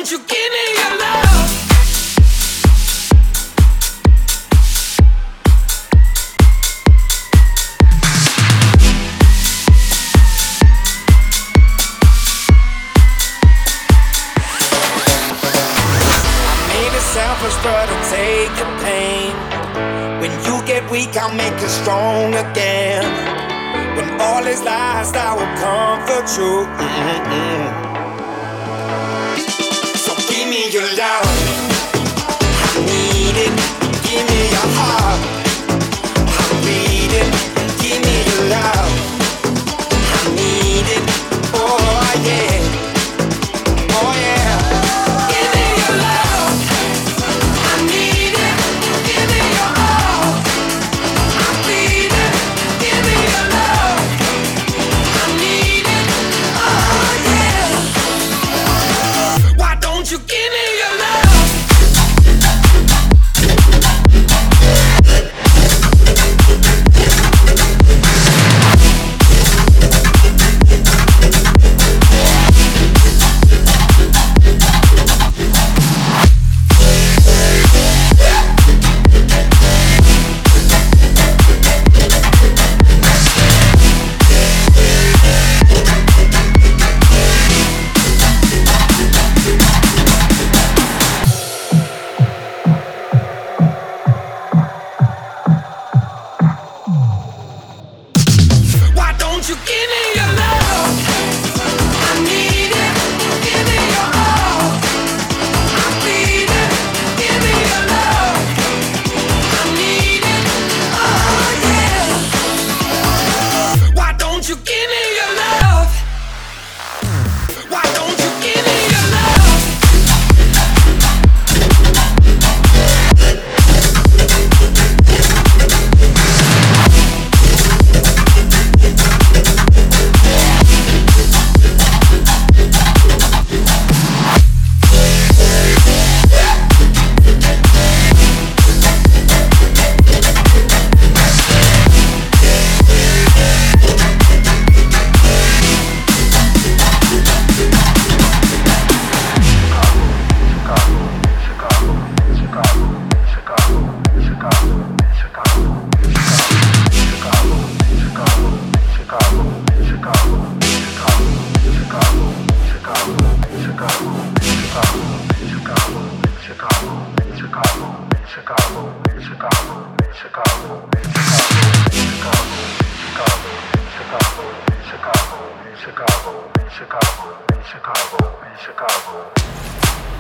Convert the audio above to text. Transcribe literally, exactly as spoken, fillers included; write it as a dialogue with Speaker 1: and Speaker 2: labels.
Speaker 1: don't you give me your love?
Speaker 2: Selfish, but I'll take your pain. When you get weak, I'll make you strong again. When all is lost, I will comfort you. Mm-hmm. So give me your love, I need it. Give me your heart, I read it. Give me your love, I need it. Oh yeah, oh yeah.
Speaker 1: You give me your love. You give me your love, I need it. Give me your all, I need it. Give me your love, I need it. Oh yeah. Why don't you give me your love? Why don't you give me your love? Chicago, in Chicago, in Chicago, in Chicago.